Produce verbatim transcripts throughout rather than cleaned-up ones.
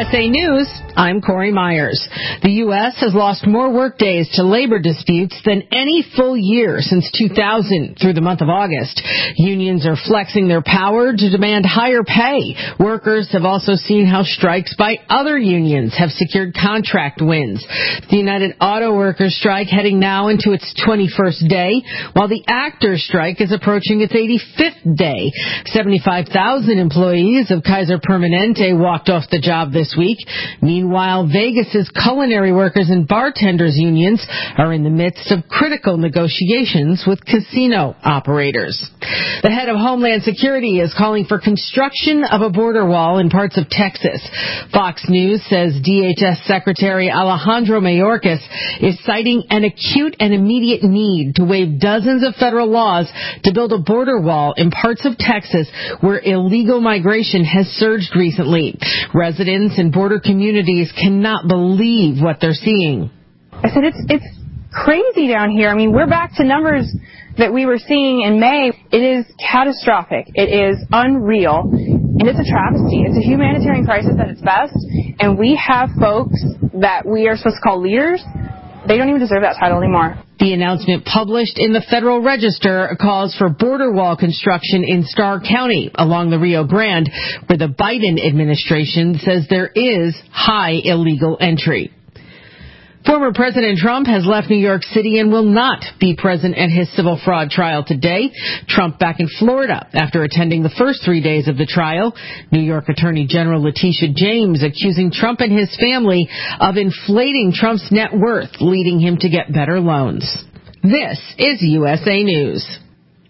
S A News, I'm Corey Myers. The U S has lost more workdays to labor disputes than any full year since two thousand through the month of August. Unions are flexing their power to demand higher pay. Workers have also seen how strikes by other unions have secured contract wins. The United Auto Workers strike heading now into its twenty-first day, while the actors strike is approaching its eighty-fifth day. seventy-five thousand employees of Kaiser Permanente walked off the job this week. Meanwhile, Vegas's culinary workers and bartenders unions are in the midst of critical negotiations with casino operators. The head of Homeland Security is calling for construction of a border wall in parts of Texas. Fox News says D H S Secretary Alejandro Mayorkas is citing an acute and immediate need to waive dozens of federal laws to build a border wall in parts of Texas where illegal migration has surged recently. Residents and border communities cannot believe what they're seeing. I said, it's it's crazy down here. I mean, we're back to numbers that we were seeing in May. It is catastrophic. It is unreal. And it's a travesty. It's a humanitarian crisis at its best. And we have folks that we are supposed to call leaders. They don't even deserve that title anymore. The announcement published in the Federal Register calls for border wall construction in Starr County along the Rio Grande, where the Biden administration says there is high illegal entry. Former President Trump has left New York City and will not be present at his civil fraud trial today. Trump back in Florida after attending the first three days of the trial. New York Attorney General Letitia James accusing Trump and his family of inflating Trump's net worth, leading him to get better loans. This is U S A News.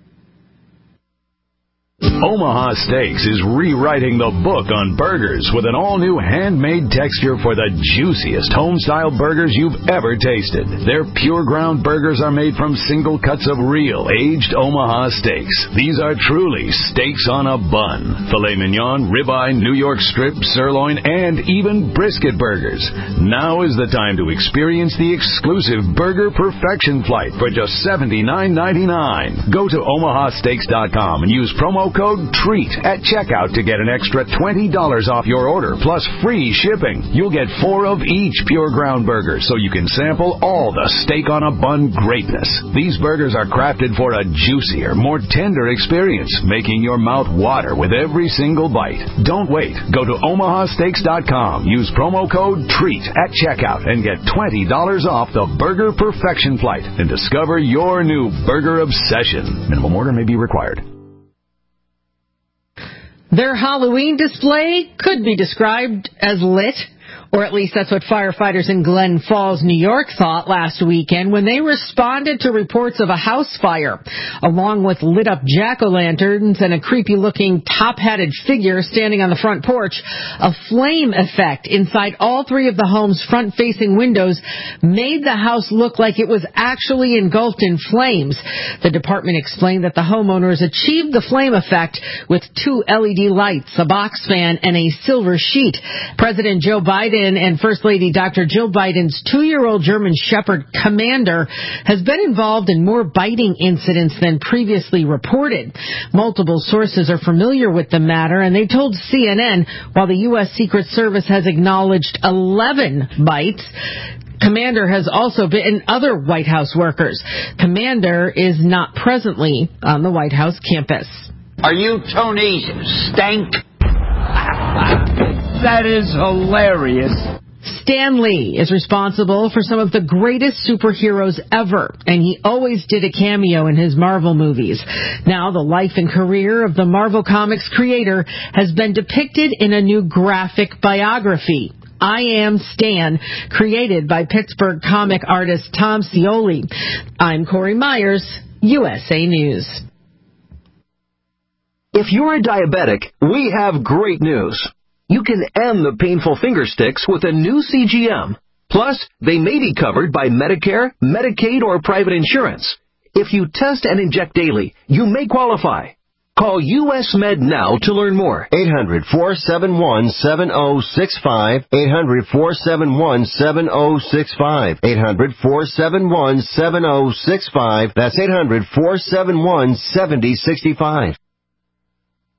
Omaha Steaks is rewriting the book on burgers with an all-new handmade texture for the juiciest home-style burgers you've ever tasted. Their pure ground burgers are made from single cuts of real, aged Omaha steaks. These are truly steaks on a bun. Filet mignon, ribeye, New York strip, sirloin, and even brisket burgers. Now is the time to experience the exclusive Burger Perfection Flight for just seventy-nine ninety-nine. Go to omaha steaks dot com and use promo code TREAT at checkout to get an extra twenty dollars off your order, plus free shipping. You'll get four of each pure ground burger, so you can sample all the steak on a bun greatness. These burgers are crafted for a juicier, more tender experience, making your mouth water with every single bite. Don't wait. Go to omaha steaks dot com. Use promo code TREAT at checkout and get twenty dollars off the Burger Perfection Flight and discover your new burger obsession. Minimum order may be required. Their Halloween display could be described as lit, or at least that's what firefighters in Glen Falls, New York thought last weekend when they responded to reports of a house fire, along with lit-up jack-o'-lanterns and a creepy-looking top-hatted figure standing on the front porch. A flame effect inside all three of the home's front-facing windows made the house look like it was actually engulfed in flames. The department explained that the homeowners achieved the flame effect with two L E D lights, a box fan, and a silver sheet. President Joe Biden and First Lady Doctor Jill Biden's two-year-old German Shepherd Commander has been involved in more biting incidents than previously reported. Multiple sources are familiar with the matter, and they told C N N while the U S Secret Service has acknowledged eleven bites, Commander has also bitten other White House workers. Commander is not presently on the White House campus. Are you Tony Stank? That is hilarious. Stan Lee is responsible for some of the greatest superheroes ever, and he always did a cameo in his Marvel movies. Now, the life and career of the Marvel Comics creator has been depicted in a new graphic biography, I Am Stan, created by Pittsburgh comic artist Tom Scioli. I'm Corey Myers, U S A News. If you're a diabetic, we have great news. You can end the painful finger sticks with a new C G M. Plus, they may be covered by Medicare, Medicaid, or private insurance. If you test and inject daily, you may qualify. Call U S Med now to learn more. eight hundred, four seven one, seven oh six five. eight hundred, four seven one, seven oh six five. eight hundred, four seven one, seven oh six five. That's eight hundred, four seven one, seven oh six five.